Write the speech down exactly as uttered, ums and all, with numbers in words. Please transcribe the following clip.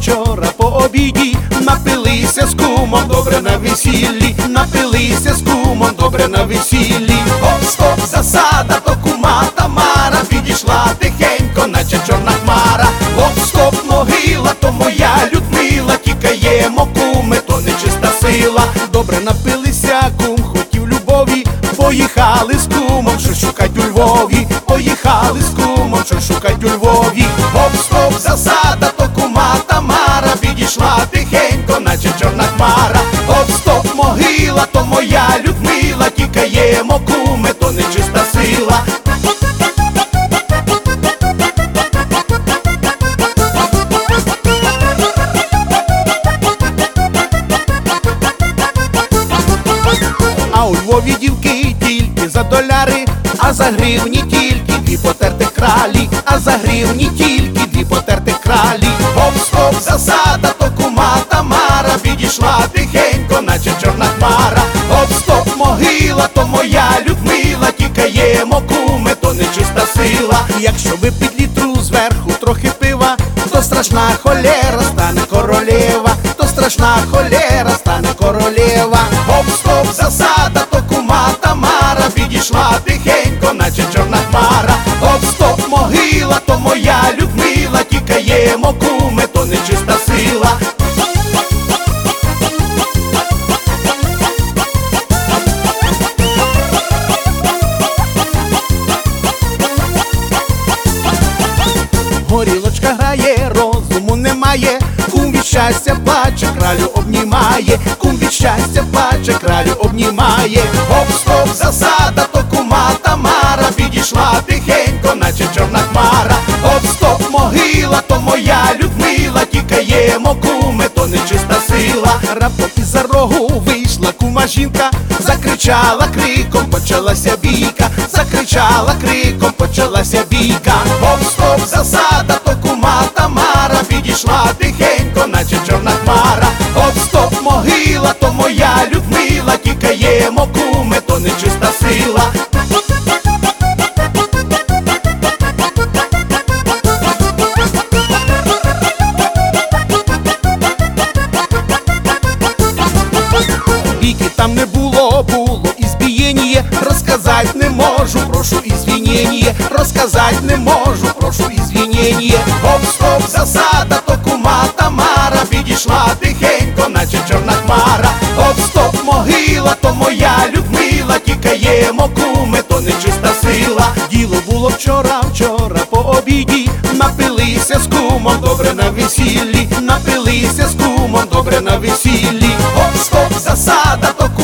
вчора по обіді, напилися з кумом добре на весіллі, напилися з кумом добре на весіллі. Оп, стоп, засада, то кума Тамара підійшла тихенько, наче чорна хмара. Оп, стоп, могила, то моя Людмила, тікаємо, куми, то нечиста сила. Добре напилися, кум хотів любові, поїхали з кумом, що шукать у Львові, поїхали з кумом, що шукать у Львові. Оп, стоп, засада, то кума Тамара підійшла тихенько, наче чорна хмара. Оп, стоп, могила, то моя Людмила, тікаємо, куми, то нечиста сила. А у Львові дівки тільки за доляри, а за гривні тільки дві потертих кралі, а за гривні тільки дві потертих кралі. Оп, стоп, засада, то кума Тамара підійшла тихенько, наче чорна хмара. Оп, стоп, могила, то моя Людмила, тікаємо, куми, то нечиста сила. Якщо випить літру зверху трохи пива, то страшна холера стане королева, то страшна холера стане королева. Оп, стоп, засада, то кума Тамара підійшла тихенько, наче чорна хмара. Оп, стоп, могила, то моя Людмила, тікаємо, куми, то нечиста сила. Горілочка грає, розуму немає, кум від щастя плаче, кралю обнімає, кум від щастя плаче, кралю обнімає. Оп, стоп, засада, то кума Тамара підійшла тихенько, наче чорна хмара. Оп, стоп, могила, то моя Людмила, тікаємо, куми, то нечиста сила. Раптом із-за рогу вийшла кума жінка, закричала криком, почалася бійка, закричала криком, почалася бійка. Оп, стоп, засада, то кума Тамара підійшла тихенько, наче чорна хмара. Оп, стоп, могила, то моя Людмила, тікаємо, куми, то нечиста сила. Бійки там не було, було ізбієння, розказать не можу, прошу ізвінєння, розказать не можу, прошу ізвінєння. Оп, стоп, засада, то кума Тамара підійшла тихенько, наче чорна хмара. Оп, стоп, могила, то моя Людмила, тікаємо, куми, то нечиста сила. Діло було вчора, вчора по обіді, напилися з кумом добре на весіллі, напилися з кумом добре на весіллі. Оп, стоп, засада, то